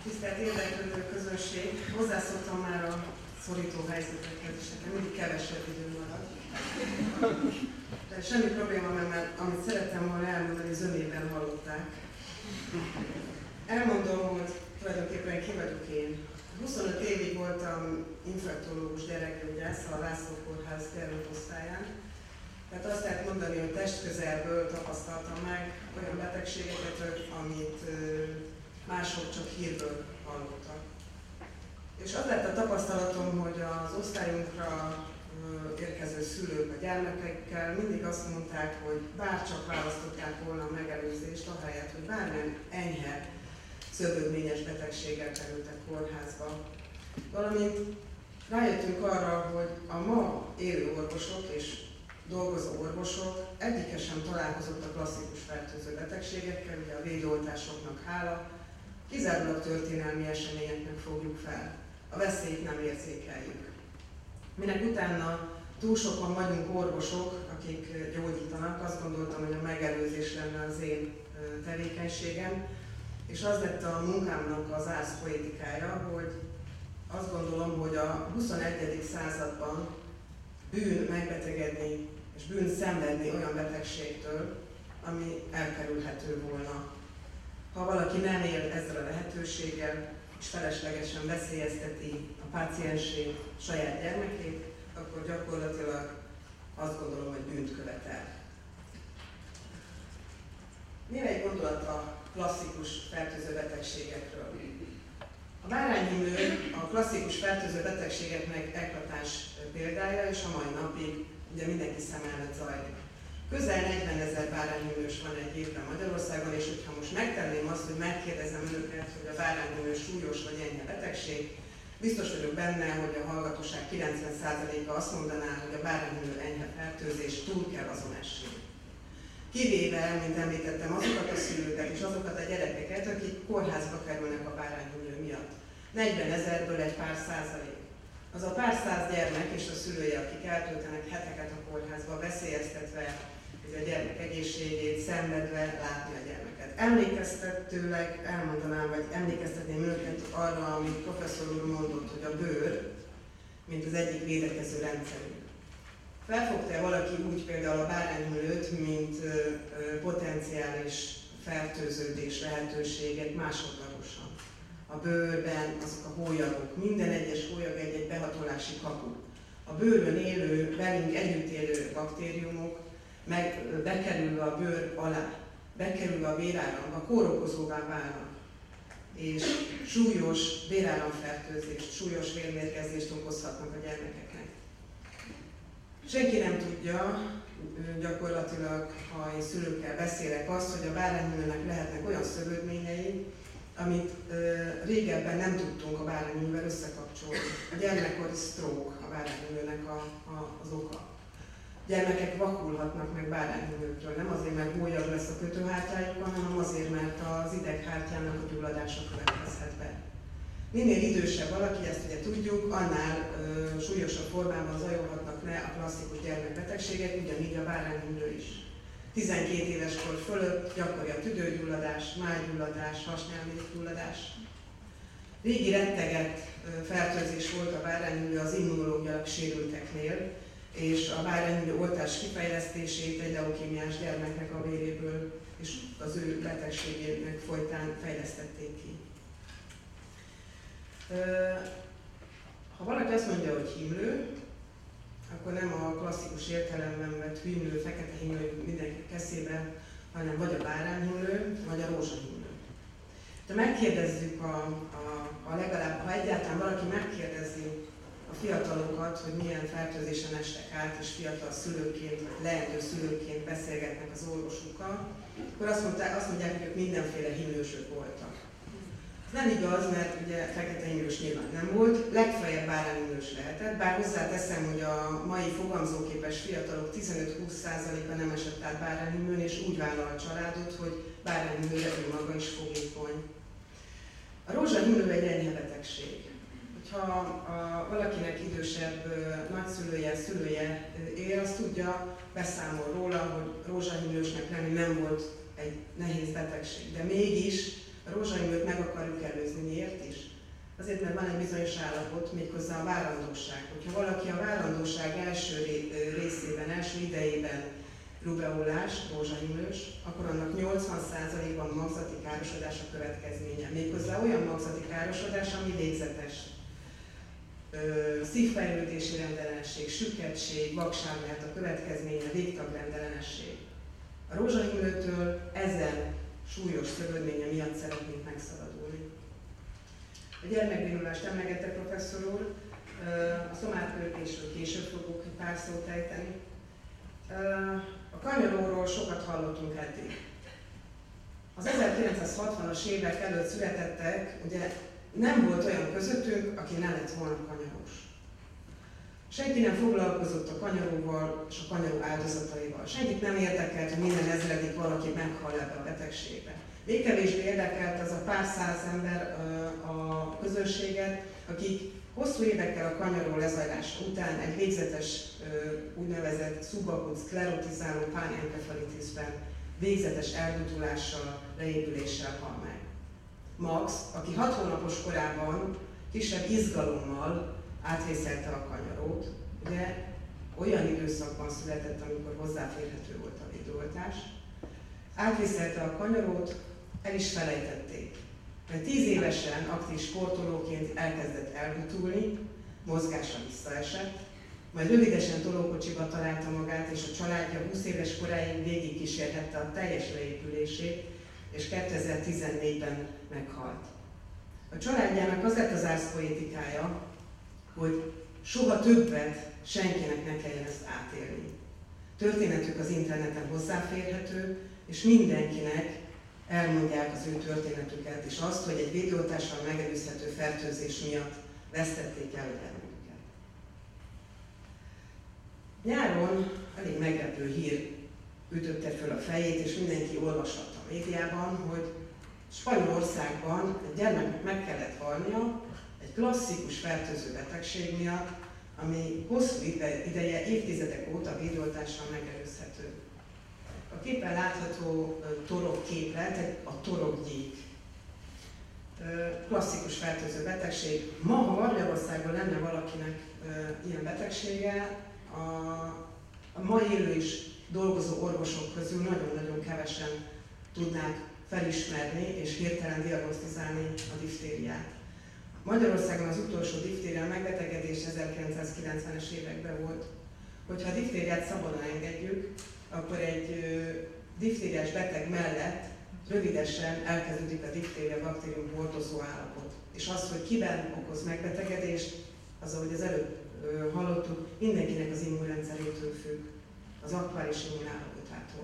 Tisztelt érdeklődő közönség! Hozzászoktam már a szorító helyzetekhez, és nekem mindig kevesebb idő marad. De semmi probléma, mert amit szerettem volna elmondani, zömében hallották. Elmondom, hogy tulajdonképpen ki vagyok én. 25 évig voltam infektológus gyerekgyógyász a László Kórház gyermekosztályán. Tehát azt lehet mondani, hogy testközelből tapasztaltam meg olyan betegségeket, amit mások csak hírből hallottak. És az lett a tapasztalatom, hogy az osztályunkra érkező szülők a gyermekekkel mindig azt mondták, hogy bárcsak választották volna a megelőzést, ahelyett, hogy bármilyen enyhe, szövődményes betegséggel kerültek kórházba. Valamint rájöttünk arra, hogy a ma élő orvosok és dolgozó orvosok egyike sem találkozott a klasszikus fertőző betegségekkel, ugye a védőoltásoknak hála, kizárólag történelmi eseményeknek fogjuk fel. A veszélyt nem érzékeljük. Minek utána túl sokan vagyunk orvosok, akik gyógyítanak, azt gondoltam, hogy a megelőzés lenne az én tevékenységem, és az lett a munkámnak az árszpoétikája, hogy azt gondolom, hogy a 21. században bűn megbetegedni és bűn szenvedni olyan betegségtől, ami elkerülhető volna. Ha valaki nem él ezzel a lehetőséggel, és feleslegesen veszélyezteti a páciensét, saját gyermekét, akkor gyakorlatilag azt gondolom, hogy bűnt követel. Néhány egy gondolat a klasszikus fertőző betegségekről. A bárányhimlő a klasszikus fertőző betegségeknek eklatáns példája, és a mai napig ugye mindenki szem előtt zajlik. Közel 40 000 bárányhimlős van egy évben Magyarországon, és hogyha most megtenném azt, hogy megkérdezem önöket, hogy a bárányhimlő súlyos vagy enyhe betegség, biztos vagyok benne, hogy a hallgatóság 90%-a azt mondaná, hogy a bárányhimlő enyhe fertőzés túl kell azon esni. Kivéve, mint említettem, azokat a szülőket és azokat a gyerekeket, akik kórházba kerülnek a bárányhimlő miatt. 40 000-ből egy pár százalék. Az a pár száz gyermek és a szülője, akik eltöltenek heteket a kórházba, veszélyeztetve a gyermek egészségét, szenvedve látni a gyermeket. Emlékeztetőleg elmondanám, vagy emlékeztetném önöket arra, amit professzor úr mondott, hogy a bőr, mint az egyik védekező rendszerünk. Felfogta valaki úgy például a bárányhimlőt, mint potenciális fertőződés lehetőséget másodlagosan. A bőrben azok a hólyagok, minden egyes hólyag egy behatolási kapu. A bőrön élő, velünk együtt élő baktériumok bekerülve a bőr alá, bekerülve a véráramba, kórokozóvá válnak, és súlyos véráramfertőzést, súlyos vérmérgezést okozhatnak a gyermekeknek. Senki nem tudja, gyakorlatilag, ha én szülőkkel beszélek, azt, hogy a bárányhimlőnek lehetnek olyan szövődményei, amit régebben nem tudtunk a bárányhimlővel összekapcsolni. A gyermekkori stroke a bárányhimlőnek az oka. Gyermekek vakulhatnak meg bárányhimlőktől, nem azért, mert hólyag lesz a kötőhártyájukon, hanem azért, mert az ideghártyának a gyulladása következhet be. Minél idősebb valaki, ezt ugye tudjuk, annál súlyosabb formában zajolhatnak le a klasszikus gyermekbetegségek, ugyanígy a bárányhimlő is. 12 éves kor fölött gyakori a tüdőgyulladás, májgyulladás, hasnyálmészgyulladás. Régi rettegett fertőzés volt a bárányhimlő az immunológiailag sérülteknél, és a bárányhimlő oltás kifejlesztését egy leukémiás gyermeknek a véréből és az ő betegségének folytán fejlesztették ki. Ha valaki azt mondja, hogy himlő, akkor nem a klasszikus értelemben vett himlő, fekete himlő mindenki keszébe, hanem vagy a bárányhimlő, vagy a rózsahimlő. De megkérdezzük legalább, ha egyáltalán valaki megkérdezi a fiatalokat, hogy milyen fertőzésen estek át, és fiatal szülőként, vagy leendő szülőként beszélgetnek az orvosukkal, akkor azt mondják, hogy ők mindenféle himlősök voltak. Ez nem igaz, mert ugye fekete himlős nyilván nem volt, legfeljebb bárányhimlős lehetett, bár hozzáteszem, hogy a mai fogamzóképes fiatalok 15-20%-a nem esett át bárányhimlőn, és úgy vállal a családot, hogy bárányhimlőre ő maga is fogékony. A rózsahimlő egy enyhe betegség. Ha valakinek idősebb nagyszülője, szülője él, az tudja, beszámol róla, hogy rózsahimlősnek lenni nem volt egy nehéz betegség. De mégis a rózsahimlőt meg akarjuk előzni. Miért Azért, mert van egy bizonyos állapot, méghozzá a várandóság. Hogyha valaki a várandóság első részében, első idejében rubeolás, rózsahimlős, akkor annak 80%-ban magzati károsodás a következménye. Méghozzá olyan magzati károsodás, ami végzetes. Szívfejlődési rendellenesség, süketség, vakság lehet a következménye, végtagrendellenesség. A rózsahimlőtől ezen súlyos szövődménye miatt szeretnénk megszabadulni. A gyermekbénulást emlegette professzor úr, a szomárkörökésről később fogok egy pár szót ejteni. A kanyaróról sokat hallottunk eddig. Az 1960-as évek előtt születettek, ugye nem volt olyan közöttünk, aki ne lett volna kanyarós. Senki nem foglalkozott a kanyaróval és a kanyaró áldozataival. Senkit nem érdekelt, hogy minden ezredik valaki meghal ebbe a betegségbe. Még kevésbé érdekelt az a pár száz ember a közönséget, akik hosszú évekkel a kanyaró lezajlása után egy végzetes úgynevezett szubakut szklerotizáló pánenkefalitisben végzetes eldutulással, leépüléssel hal meg. Max, aki 6 hónapos korában kisebb izgalommal átvészelte a kanyarót, ugye olyan időszakban született, amikor hozzáférhető volt a védőoltás, átvészelte a kanyarót, el is felejtették. Mert 10 évesen aktív sportolóként elkezdett elbutulni, mozgása visszaesett, majd rövidesen tolókocsiba találta magát, és a családja 20 éves koráig végigkísérhette a teljes leépülését, és 2014-ben meghalt. A családjának az lett az árszpoétikája, hogy soha többet senkinek ne kelljen ezt átélni. Történetük az interneten hozzáférhető, és mindenkinek elmondják az ő történetüket, és azt, hogy egy védőoltással megelőzhető fertőzés miatt vesztették el a gyermeküket. Nyáron elég meglepő hír ütötte föl a fejét, és mindenki olvashatta a médiában, hogy Spanyolországban egy gyermeknek meg kellett halnia egy klasszikus fertőző betegség miatt, ami hosszú ideje, évtizedek óta védőoltással megelőzhető. A képen látható torokképlet, a torokgyík. Klasszikus fertőző betegség. Ma, ha Magyarországon lenne valakinek ilyen betegsége, a ma élő és dolgozó orvosok közül nagyon-nagyon kevesen tudnák felismerni és hirtelen diagnosztizálni a diftériát. Magyarországon az utolsó diftéria megbetegedés 1990-es években volt. Hogyha a diftériát szabadon engedjük, akkor egy diftériás beteg mellett rövidesen elkezdődik a diftéria baktérium hordozó állapot. És az, hogy kiben okoz megbetegedést, az, ahogy az előbb hallottuk, mindenkinek az immunrendszerétől függ, az aktuális immunállapotától.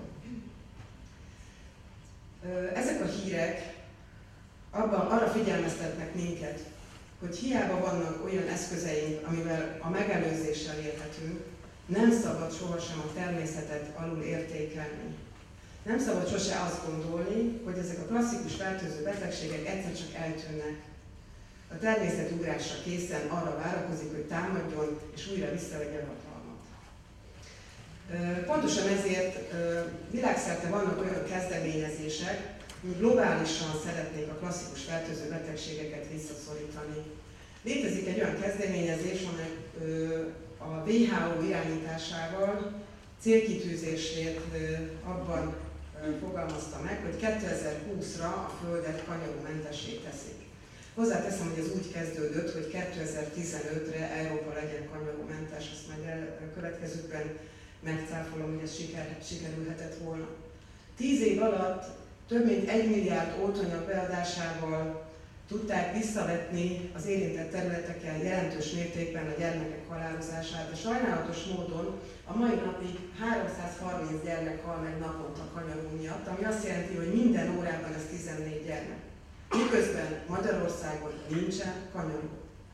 Ezek a hírek arra figyelmeztetnek minket, hogy hiába vannak olyan eszközeink, amivel a megelőzéssel élhetünk, nem szabad sohasem a természetet alul értékelni. Nem szabad sose azt gondolni, hogy ezek a klasszikus fertőző betegségek egyszer csak eltűnnek. A természet ugrásra készen arra várakozik, hogy támadjon és újra visszavegye a hatalmat. Pontosan ezért világszerte vannak olyan kezdeményezések, hogy globálisan szeretnék a klasszikus fertőző betegségeket visszaszorítani. Létezik egy olyan kezdeményezés, amely a WHO irányításával célkitűzését abban fogalmazta meg, hogy 2020-ra a Földet kanyarúmentessé teszik. Hozzáteszem, hogy ez úgy kezdődött, hogy 2015-re Európa legyen kanyarúmentes, azt majd a következőkben megcáfolom, hogy ez sikerülhetett volna. 10 év alatt több mint 1 milliárd oltóanyag beadásával tudták visszavetni az érintett területeken jelentős mértékben a gyermekek halálozását, de sajnálatos módon a mai napig 330 gyermek hal meg naponta kanyaró miatt, ami azt jelenti, hogy minden órában ez 14 gyermek. Miközben Magyarországon nincsen kanyaró.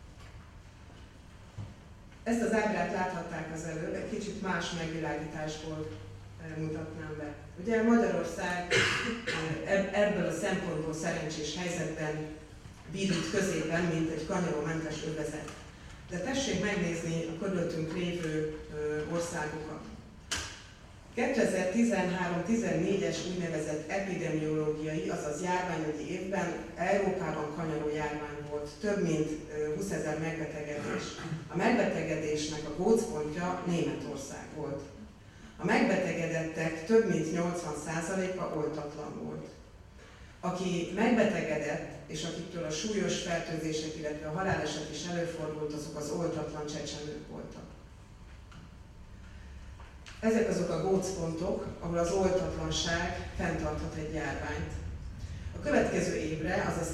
Ezt az ábrát láthatták az előbb, egy kicsit más megvilágításból mutatnám be. Ugye Magyarország ebből a szempontból szerencsés helyzetben bír itt középen, mint egy kanyarómentes övezet. De tessék megnézni a körülöttünk lévő országokat. 2013-14-es úgynevezett epidemiológiai, azaz járványügyi évben Európában kanyaró járvány volt. több mint 20 000 megbetegedés. A megbetegedésnek a gócpontja Németország volt. A megbetegedettek több mint 80%-a oltatlan volt. Aki megbetegedett, és akiktől a súlyos fertőzések, illetve a haláleset is előfordult, azok az oltatlan csecsemők voltak. Ezek azok a gócpontok, ahol az oltatlanság fenntarthat egy járványt. A következő évre, azaz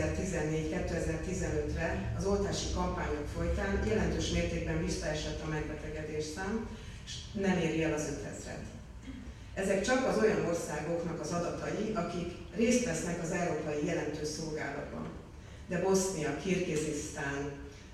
2014-2015-re az oltási kampányok folytán jelentős mértékben visszaesett a megbetegedés szám, és nem éri el az 5000-et. Ezek csak az olyan országoknak az adatai, akik részt vesznek az európai jelentős szolgálatban. De Bosznia, Kirgizisztán,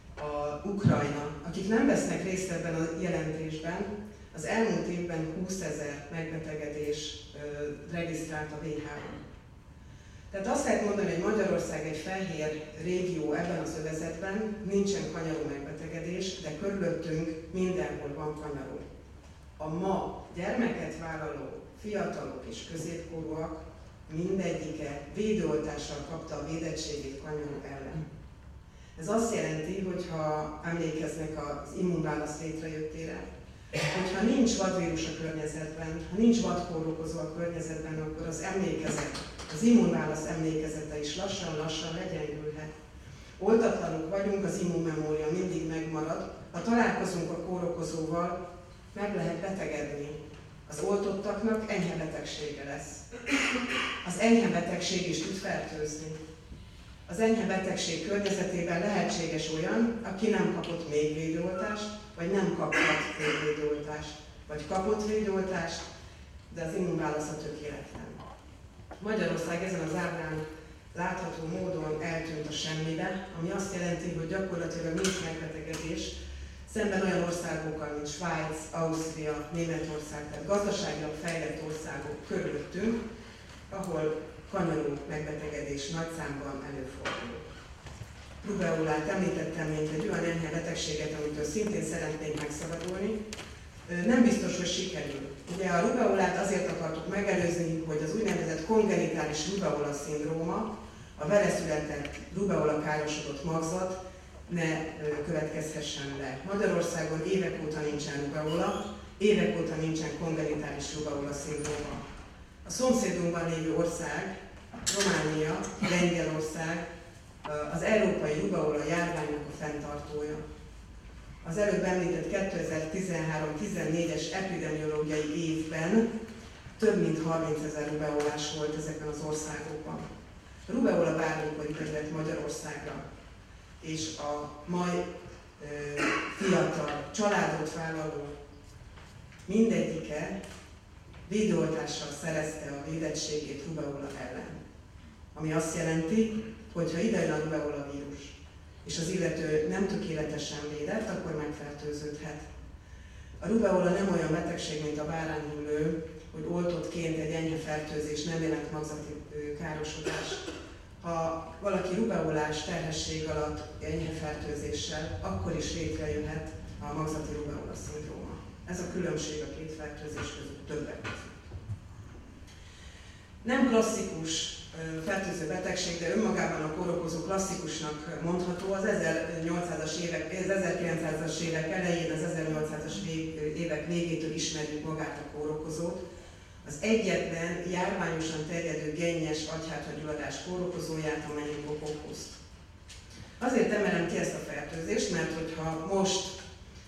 Ukrajna, akik nem vesznek részt ebben a jelentésben, az elmúlt évben 20 000 megbetegedés regisztrált a WHO. Tehát azt lehet mondani, hogy Magyarország egy fehér régió ebben az övezetben, nincsen kanyaró megbetegedés, de körülöttünk mindenhol van kanyaró. A ma gyermeket vállaló fiatalok és középkorúak mindegyike védőoltással kapta a védettségét kanyaró ellen. Ez azt jelenti, hogy ha emlékeznek az immunválasz létrejöttére, hogyha nincs vadvírus a környezetben, ha nincs vadkórokozó a környezetben, akkor az emlékezet, az immunválasz emlékezete is lassan-lassan legyengülhet. Oltatlanok vagyunk, az immunmemória mindig megmarad, ha találkozunk a kórokozóval, meg lehet betegedni. Az oltottaknak enyhe betegsége lesz. Az enyhe betegség is tud fertőzni. Az enyhe betegség környezetében lehetséges olyan, aki nem kapott még védőoltást, vagy nem kaphat még védőoltást, vagy kapott védőoltást, de az immunválasza tökéletlen. Magyarország ezen az ábrán látható módon eltűnt a semmibe, ami azt jelenti, hogy gyakorlatilag nincs megbetegedés, szemben olyan országokkal, mint Svájc, Ausztria, Németország, tehát gazdaságilag fejlett országok körülöttünk, ahol kanyaró megbetegedés nagy számban előfordul. Rubeolát említettem, mint egy olyan enyhe betegséget, amitől szintén szeretnénk megszabadulni. Nem biztos, hogy sikerül. Ugye a rubeolát azért akartuk megelőzni, hogy az úgynevezett kongenitális rubeola szindróma, a vele született rubeola károsodott magzat ne következhessen le. Magyarországon évek óta nincsen rubeola, évek óta nincsen kongenitális rubeola szindróma. A szomszédunkban lévő ország, Románia, Lengyelország, az európai rubeola járványnak a fenntartója. Az előbb említett 2013-14-es epidemiológiai évben több mint 30 000 rubeolás volt ezekben az országokban. A rubeola bármikor ide Magyarországra, és a mai fiatal, családot vállaló mindegyike védőoltással szerezte a védettségét rubeola ellen. Ami azt jelenti, hogy ha ide jön a rubeola vírus, és az illető nem tökéletesen védett, akkor megfertőződhet. A rubeola nem olyan betegség, mint a bárányhüllő, hogy oltottként egy enyhe fertőzés, nem jelent magzati károsodás. Ha valaki rubeolás terhesség alatt enyhe fertőzéssel, akkor is létrejöhet a magzati rubeola szindróma. Ez a különbség a két fertőzés között többek között. Nem klasszikus fertőző betegség, de önmagában a kórokozó klasszikusnak mondható. Az 1900-as évek elején, az 1800-as évek végétől ismerjük magát a kórokozót. Az egyetlen járványosan terjedő gennyes agyhártyagyulladás kórokozóját, a meningokokkuszt. Azért emelem ki ezt a fertőzést, mert hogyha most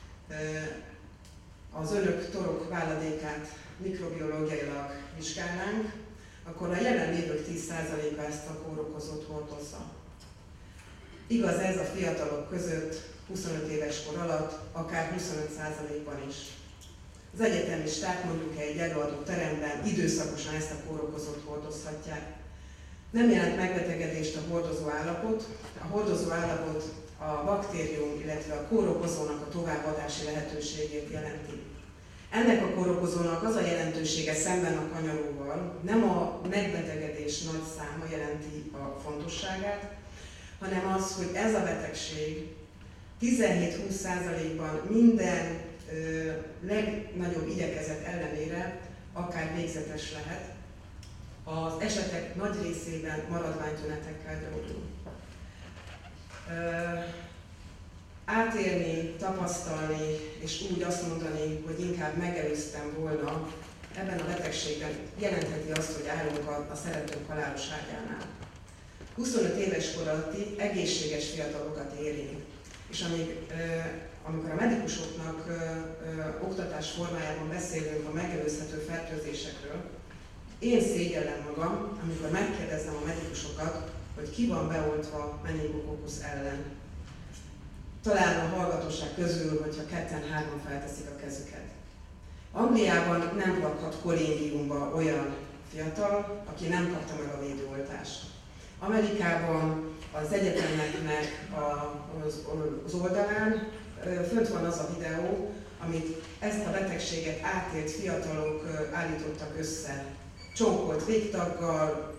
az önök torok váladékát mikrobiológiailag vizsgálnánk, akkor a jelenlévők 10%-a ezt a kórokozót hordozza. Igaz ez a fiatalok között 25 éves kor alatt, akár 25%-ban is. Az egyetemisták mondjuk egy előadó teremben időszakosan ezt a kórokozót hordozhatják. Nem jelent megbetegedést a hordozó állapot. A hordozó állapot a baktérium, illetve a kórokozónak a továbbadási lehetőségét jelenti. Ennek a kórokozónak az a jelentősége szemben a kanyaróval, nem a megbetegedés nagy száma jelenti a fontosságát, hanem az, hogy ez a betegség 17-20%-ban minden legnagyobb igyekezet ellenére akár végzetes lehet. Az esetek nagy részében maradványtünetekkel gyógyul. Átélni, tapasztalni, és úgy azt mondani, hogy inkább megelőztem volna ebben a betegségben, jelentheti azt, hogy állunk a szeretőnk halálos ágyánál. 25 éves kor alatti egészséges fiatalokat érint, és amikor a medikusoknak oktatás formájában beszélünk a megelőzhető fertőzésekről, én szégyellem magam, amikor megkérdezem a medikusokat, hogy ki van beoltva meningokokkusz ellen. Talán a hallgatóság közül, hogyha ketten-hárman felteszik a kezüket. Angliában nem lakhat kollégiumba olyan fiatal, aki nem kapta meg a védőoltást. Amerikában az egyetemeknek az oldalán fönt van az a videó, amit ezt a betegséget átélt fiatalok állítottak össze. Csonkolt végtaggal,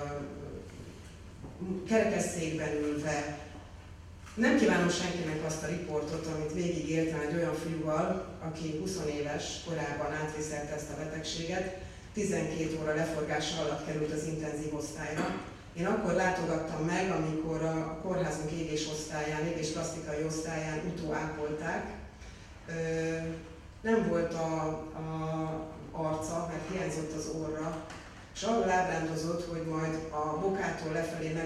kerekesszékben ülve. Nem kívánom senkinek azt a riportot, amit végigéltem egy olyan fiúval, aki 20 éves korában átvészelte ezt a betegséget, 12 óra leforgása alatt került az intenzív osztályra. Én akkor látogattam meg, amikor a kórházunk égésplasztikai osztályán utóápolták. Nem volt a arca, mert hiányzott az orra, és arról ábrándozott, hogy majd a bokától lefelé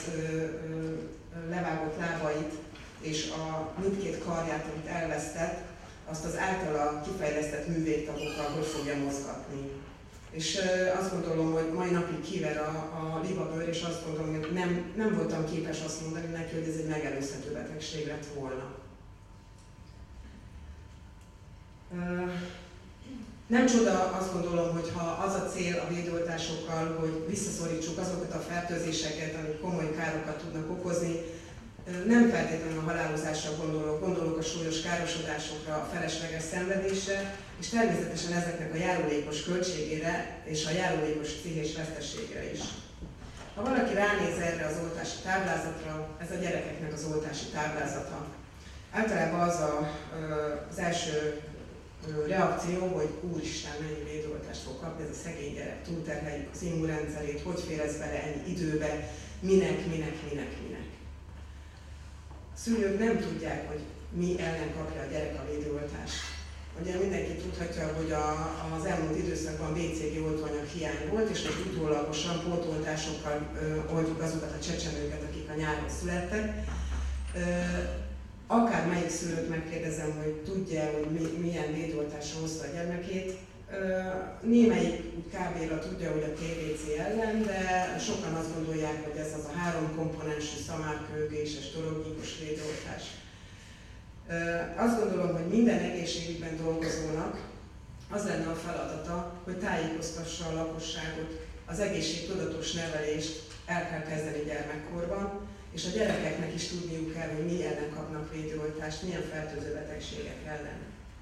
levágott lábait és a mindkét karját, amit elvesztett, azt az általa kifejlesztett művégtagokkal hogy fogja mozgatni. És azt gondolom, hogy mai napig kiver a libabőr, és azt gondolom, hogy nem voltam képes azt mondani neki, hogy ez egy megelőzhető betegség lett volna. Nem csoda, azt gondolom, hogy ha az a cél a védőoltásokkal, hogy visszaszorítsuk azokat a fertőzéseket, amik komoly károkat tudnak okozni, nem feltétlenül a halálozásra gondolok a súlyos károsodásokra, a felesleges szenvedésre, és természetesen ezeknek a járulékos költségére és a járulékos pszichés veszteségre is. Ha valaki ránéz erre az oltási táblázatra, ez a gyerekeknek az oltási táblázata. Általában az első reakció, hogy úristen, mennyi védőoltást fog kapni ez a szegény gyerek, túlterheljük az immunrendszerét, hogy fér ez bele ennyi időbe, minek. A szülők nem tudják, hogy mi ellen kapja a gyerek a védőoltást. Ugye mindenki tudhatja, hogy az elmúlt időszakban BCG oltóanyag hiány volt, és most utólagosan pótoltásokkal oltjuk azokat a csecsemőket, akik a nyáron születtek. Akármelyik szülőt megkérdezem, hogy tudja, hogy milyen védőoltásra hozta a gyermekét, némelyik kb-ra tudja, hogy a TBC ellen, de sokan azt gondolják, hogy ez az a 3 komponensű szamárkőgéses toroknyíkos védőoltás. Azt gondolom, hogy minden egészségügyben dolgozónak az lenne a feladata, hogy tájékoztassa a lakosságot, az egészségtudatos nevelést el kell kezdeni gyermekkorban, és a gyerekeknek is tudniuk kell, hogy mi ellen kapnak védőoltást, milyen fertőző betegségek ellen.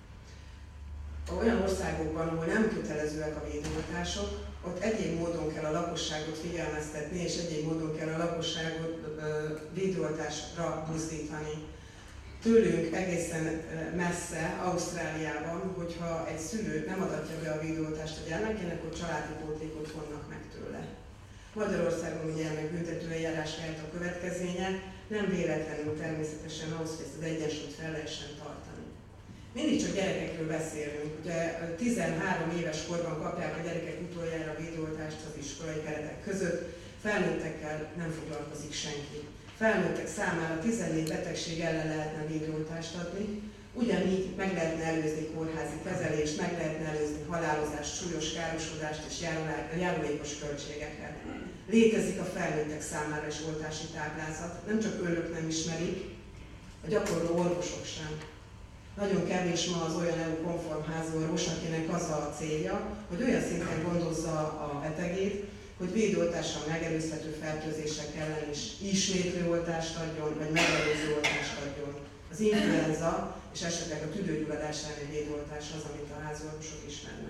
Olyan országokban, ahol nem kötelezőek a védőoltások, ott egyéb módon kell a lakosságot figyelmeztetni, és egyéb módon kell a lakosságot védőoltásra buzdítani. Tőlünk egészen messze, Ausztráliában, hogyha egy szülő nem adatja be a védőoltást a gyermekének, akkor családi pótlékot vonnak meg tőle. Magyarországon ugye ennek büntetőeljárás lehet a következménye, nem véletlenül természetesen ahhoz, hogy ezt az egyensúlyt fel lehessen tartani. Mindig csak gyerekekről beszélünk. Ugye 13 éves korban kapják a gyerekek utoljára a védőoltást az iskolai keretek között, felnőttekkel nem foglalkozik senki. Felnőttek számára 14 betegség ellen lehetne védőoltást adni, ugyanígy meg lehetne előzni kórházi kezelést, meg lehetne előzni halálozást, súlyos károsodást és járulékos költségeket. Létezik a felnőttek számára is oltási táblázat, nem csak önök nem ismerik, a gyakorló orvosok sem. Nagyon kevés ma az olyan EU-konform házorvos, akinek az a célja, hogy olyan szinten gondozza a betegét, hogy védőoltással megelőzhető fertőzések ellen is ismétlőoltást adjon, vagy megelőző oltást adjon. Az influenza és esetleg a tüdőgyulladás elleni védőoltás az, amit a házorvosok ismernek.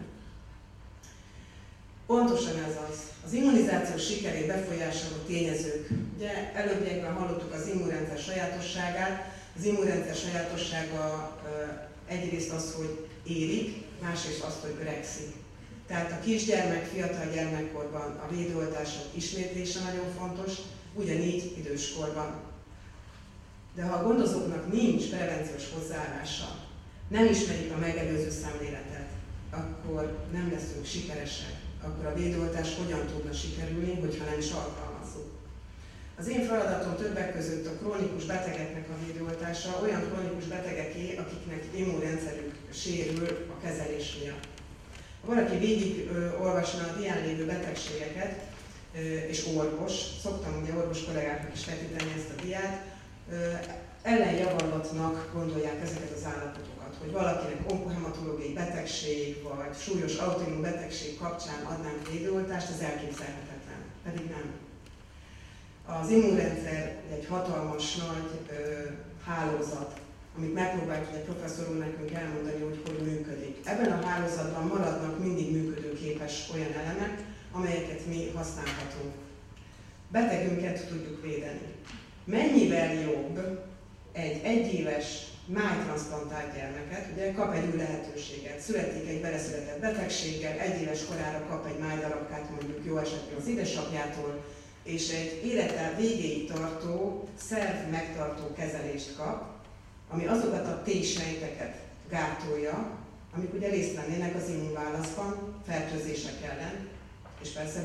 Pontosan ez az. Az immunizáció sikerét befolyásoló tényezők. Ugye előbbiekben hallottuk az immunrendszer sajátosságát. Az immunrendszer sajátossága egyrészt az, hogy érik, másrészt az, hogy öregszik. Tehát a kisgyermek, fiatal gyermekkorban a védőoltások ismétlése nagyon fontos, ugyanígy időskorban. De ha a gondozóknak nincs prevenciós hozzáállása, nem ismerik a megelőző szemléletet, akkor nem leszünk sikeresek. Akkor a védőoltás hogyan tudna sikerülni, hogyha nem is alkalmazzuk. Az én feladatom többek között a krónikus betegeknek a védőoltása, olyan krónikus betegeké, akiknek immunrendszerük sérül a kezelés miatt. Ha valaki végig olvasna a dián lévő betegségeket, és orvos, szoktam ugye orvos kollégáknak is vetíteni ezt a diát, ellenjavallatnak gondolják ezeket az állapotokat, hogy valakinek onkohematológiai betegség vagy súlyos autoimmun betegség kapcsán adnánk védőoltást, ez elképzelhetetlen, pedig nem. Az immunrendszer egy hatalmas nagy hálózat, amit megpróbált egy professzor úr nekünk elmondani, hogy hogy működik. Ebben a hálózatban maradnak mindig működőképes olyan elemek, amelyeket mi használhatunk. Betegünket tudjuk védeni. Mennyivel jobb egy egyéves májtranszplantált gyermeket, ugye kap egy új lehetőséget, születik egy beleszületett betegséggel, egyéves korára kap egy májdarabkát mondjuk jó esetben az édesapjától, és egy élete végéig tartó szerv megtartó kezelést kap, ami azokat a T-sejteket gátolja, amik ugye részt vennének az immunválaszban, fertőzések ellen, és persze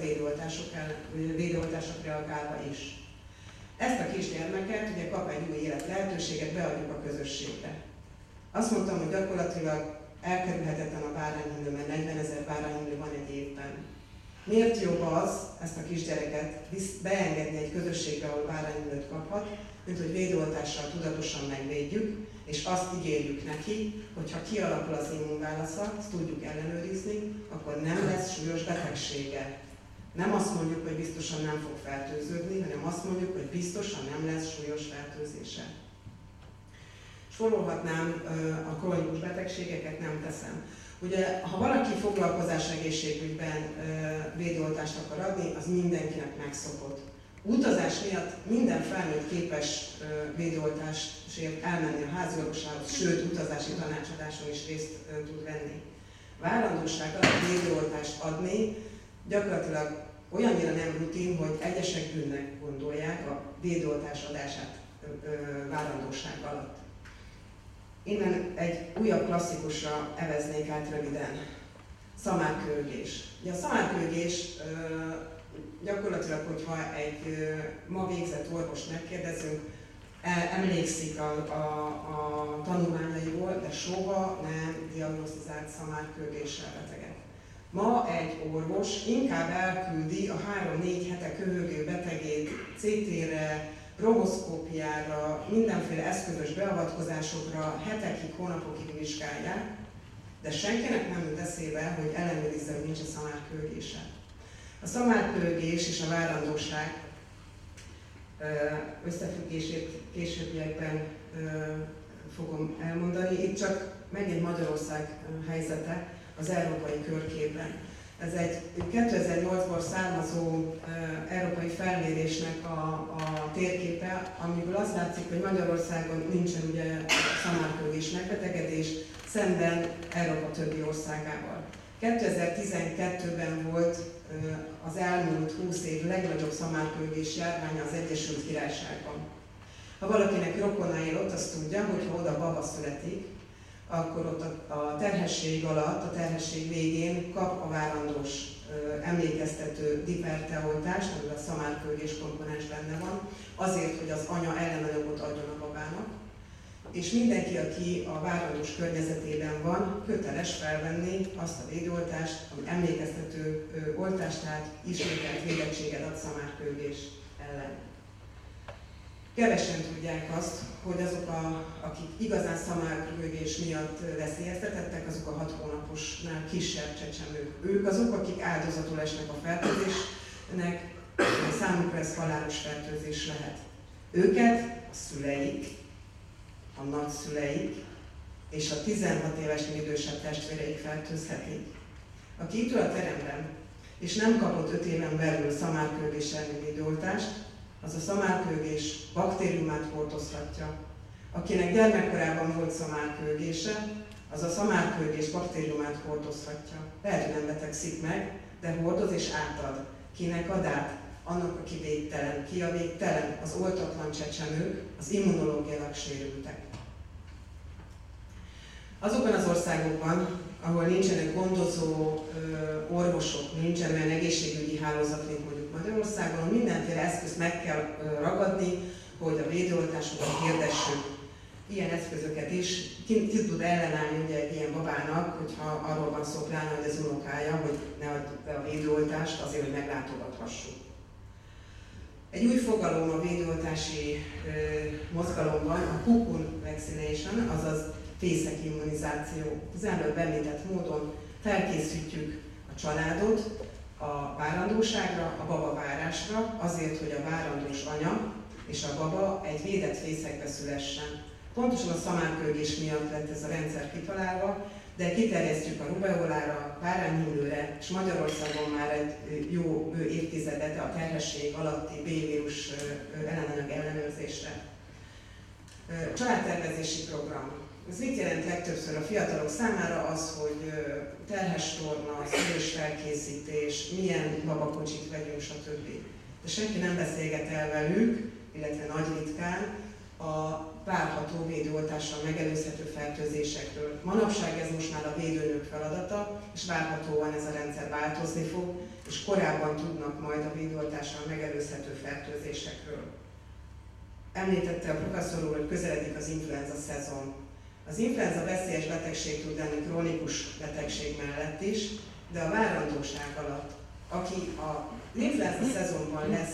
védőoltások reagálva is. Ezt a kisgyermeket ugye kap egy új élet lehetőséget, beadjuk a közösségbe. Azt mondtam, hogy gyakorlatilag elkerülhetetlen a bárányhimlő, mert 40 000 bárányhimlő van egy évben. Miért jobb az, ezt a kisgyereket beengedni egy közösségbe, ahol bárányhimlőt kaphat, mint hogy védőoltással tudatosan megvédjük, és azt ígérjük neki, hogy ha kialakul az immunválasza, azt tudjuk ellenőrizni, akkor nem lesz súlyos betegsége. Nem azt mondjuk, hogy biztosan nem fog fertőződni, hanem azt mondjuk, hogy biztosan nem lesz súlyos fertőzése. Sorolhatnám a krónikus betegségeket, nem teszem. Ugye, ha valaki foglalkozásegészségügyben védőoltást akar adni, az mindenkinek megszokott. Utazás miatt minden felnőtt képes védőoltásért elmenni a háziorvosához, sőt, utazási tanácsadáson is részt tud venni. Várandóság alatt védőoltást adni gyakorlatilag olyannyira nem rutin, hogy egyesek bűnnek gondolják a védőoltás adását várandóság alatt. Innen egy újabb klasszikusra eveznék át röviden. Szamárkőrgés. Ugye a szamárkőrgés gyakorlatilag, hogyha egy ma végzett orvost megkérdezünk, emlékszik a tanulmányaiból, de soha nem diagnosztizált szamárkőrgéssel beteget. Ma egy orvos inkább elküldi a 3-4 hete köhögő betegét CT-re, bronkoszkópiára, mindenféle eszközös beavatkozásokra, hetekig, hónapokig vizsgálják, de senkinek nem jut eszébe, hogy ellenőrizze, hogy nincs a szamárkőrgése. A szamárkőrgés és a várandóság összefüggését későbbiekben fogom elmondani. Itt csak megint Magyarország helyzete az európai körképben. Ez egy 2008-ból származó európai felmérésnek a térképe, amiből az látszik, hogy Magyarországon nincsen ugye szamárkőrgés megbetegedés, szemben Európa többi országával. 2012-ben volt az elmúlt 20 év legnagyobb szamárkőrgés járványa az Egyesült Királyságban. Ha valakinek rokona él ott, azt tudja, hogy ha oda baba születik, akkor ott a terhesség alatt, a terhesség végén kap a várandós emlékeztető diperteoltást, amiben a szamárkőrgés komponens benne van, azért, hogy az anya ellenanyagot adjon a babának. És mindenki, aki a várandós környezetében van, köteles felvenni azt a védőoltást, ami emlékeztető oltást, tehát ismételt védettséget ad szamárkőrgés ellen. Kevesen tudják azt, hogy azok, akik igazán szamárkőrgés miatt veszélyeztetettek, azok a 6 hónaposnál kisebb csecsemők. Ők azok, akik áldozatul esnek a fertőzésnek, számukra ez halálos fertőzés lehet. Őket a szüleik, a nagyszüleik és a 16 évesnél idősebb testvéreik fertőzhetik. Aki itt ül a teremben, és nem kapott 5 éven belül szamárkőrgés elleni védőoltást, az a szamárkőrgés baktériumát hordozhatja. Akinek gyermekkorában volt szamárkőrgése, az a szamárkőrgés baktériumát hordozhatja. Lehet, hogy nem betegszik meg, de hordoz és átad. Kinek ad át? annak, aki védtelen. Ki a védtelen? Az oltatlan csecsemők, az immunológiailag sérültek. Azokban az országokban, ahol nincsenek gondozó orvosok, nincsen olyan egészségügyi hálózat, mint mondjuk Magyarországon, mindenféle eszközt meg kell ragadni, hogy a védőoltásokat hirdessük. Ilyen eszközöket is ki tud ellenállni ugye egy ilyen babának, hogyha arról van szó pláne, hogy az unokája, hogy ne adj be a védőoltást azért, hogy meglátogathassuk. Egy új fogalom a védőoltási mozgalomban a cocoon vaccination, azaz fészekimmunizáció. Az előbb említett módon felkészítjük a családot a várandóságra, a babavárásra, azért, hogy a várandós anya és a baba egy védett fészekbe szülessen. Pontosan a szamárkőgés miatt lett ez a rendszer kitalálva, de kiterjesztjük a rubeolára, bárányhimlőre, és Magyarországon már egy jó évtizedet a terhesség alatti B-vírus ellenanyag ellenőrzésre. Családtervezési program. Ez mit jelent legtöbbször a fiatalok számára? Az, hogy terhes torna, szülős felkészítés, milyen babakocsit vegyünk, stb. De senki nem beszélget el velük, illetve nagy ritkán, a várható védőoltással megelőzhető fertőzésekről. Manapság ez most már a védőnök feladata, és várhatóan ez a rendszer változni fog, és korábban tudnak majd a védőoltással megelőzhető fertőzésekről. Említette a professzor úr, hogy közeledik az influenza szezon. Az influenza veszélyes betegség tud lenni krónikus betegség mellett is, de a várandóság alatt, aki az influenza szezonban lesz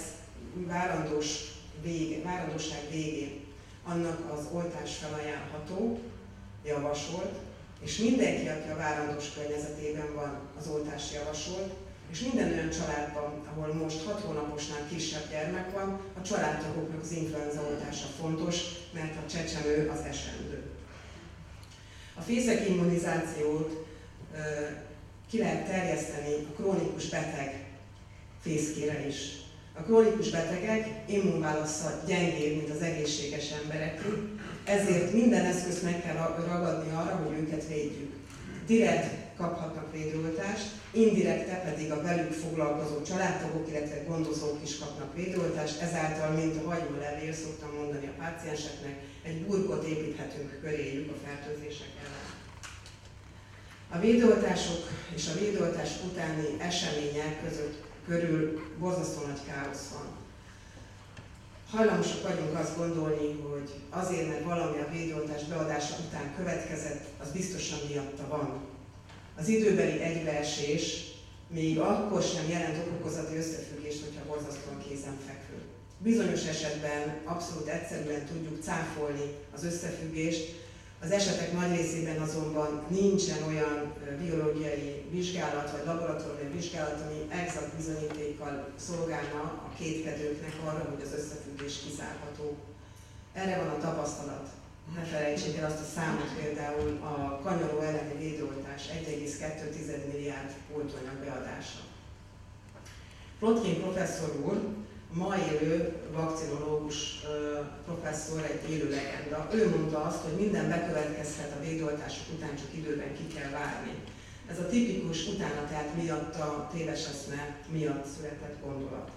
várandóság végén, annak az oltás felajánlható, javasolt, és mindenki, aki a várandós környezetében van, az oltás javasolt, és minden olyan családban, ahol most 6 hónaposnál kisebb gyermek van, a családtagoknak az influenza oltása fontos, mert a csecsemő az esendő. A fészekimmunizációt ki lehet terjeszteni a krónikus beteg fészkére is. A krónikus betegek immunválasza gyengébb, mint az egészséges embereké, ezért minden eszközt meg kell ragadni arra, hogy őket védjük. Direkt kaphatnak védőoltást, indirekte pedig a velük foglalkozó családtagok, illetve gondozók is kapnak védőoltást, ezáltal, mint a hagymalevél, szoktam mondani a pácienseknek, egy burkot építhetünk köréjük a fertőzések ellen. A védőoltások és a védőoltás utáni események körül borzasztó nagy káosz van. Hajlamosak vagyunk azt gondolni, hogy azért, mert valami a védőoltás beadása után következett, az biztosan miatta van. Az időbeli egybeesés még akkor sem jelent okokozati összefüggést, hogyha borzasztóan kézenfekvő. Bizonyos esetben abszolút egyszerűen tudjuk cáfolni az összefüggést, az esetek nagy részében azonban nincsen olyan biológiai vizsgálat vagy laboratóriumi vizsgálat, ami exakt bizonyítékkal szolgálna a kétkedőknek arra, hogy az összefüggés kizárható. Erre van a tapasztalat. Ne felejtsék el azt a számot, például a kanyaró elleni védőoltás 1,2 milliárd oltóanyag beadása. Plotkin professzor úr, ma élő vakcinológus professzor, egy élő legenda. Ő mondta azt, hogy minden bekövetkezhet a védőoltások után, csak időben ki kell várni. Ez a tipikus utána-tehát miatt, a téves eszme miatt született gondolat.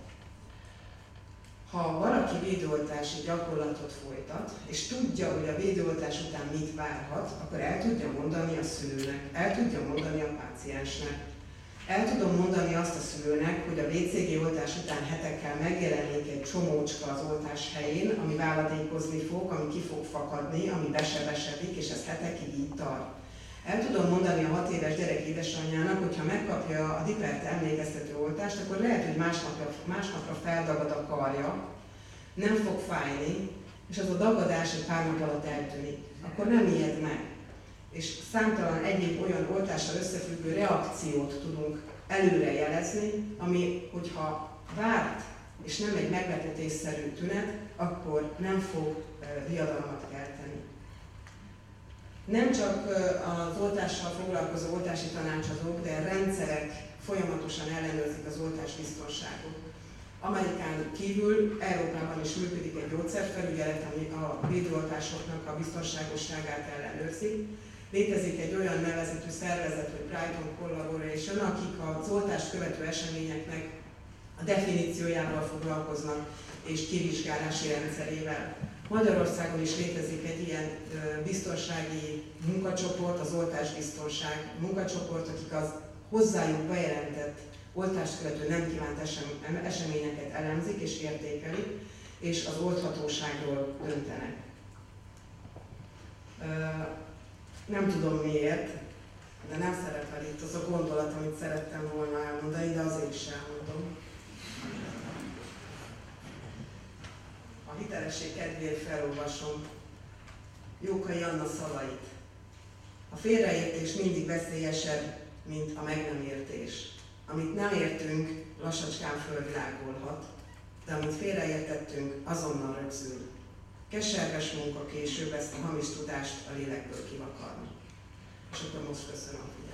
Ha valaki védőoltási gyakorlatot folytat, és tudja, hogy a védőoltás után mit várhat, akkor el tudja mondani a szülőnek, el tudja mondani a páciensnek. El tudom mondani azt a szülőnek, hogy a BCG oltás után hetekkel megjelenik egy csomócska az oltás helyén, ami váladékozni fog, ami ki fog fakadni, ami besebesedik, és ez hetekig így tart. El tudom mondani a 6 éves gyerek édesanyjának, hogy ha megkapja a dipert emlékeztető oltást, akkor lehet, hogy másnapra feldagad a karja, nem fog fájni, és az a dagadás egy pár nap alatt eltűnik. Akkor nem ijed meg. És számtalan egyéb olyan oltással összefüggő reakciót tudunk előre jelezni, ami, hogyha várt és nem egy meglepetésszerű tünet, akkor nem fog riadalmat kelteni. Nem csak az oltással foglalkozó oltási tanácsadók, de rendszerek folyamatosan ellenőrzik az oltás biztonságot. Amerikán kívül Európában is működik egy gyógyszerfelügyelet, ami a védőoltásoknak a biztonságosságát ellenőrzi. Létezik egy olyan nevezetű szervezet, hogy Brighton Collaboration, akik az oltást követő eseményeknek a definíciójával foglalkoznak, és kivizsgálási rendszerével. Magyarországon is létezik egy ilyen biztonsági munkacsoport, az oltásbiztonság munkacsoport, akik az hozzájuk bejelentett oltást követő nem kívánt eseményeket elemzik és értékelik, és az olthatóságról döntenek. Nem tudom miért, de nem szerepel itt az a gondolat, amit szerettem volna elmondani, de azért is elmondom. A hitelesség kedvéért felolvasom Jókai Anna szavait. A félreértés mindig veszélyesebb, mint a meg nem értés. Amit nem értünk, lassacskán fölvilágolhat, de amit félreértettünk, azonnal rögzül. Keserves munka később ezt a hamis tudást a lélekből kivakarni. És akkor most köszönöm a figyelmet.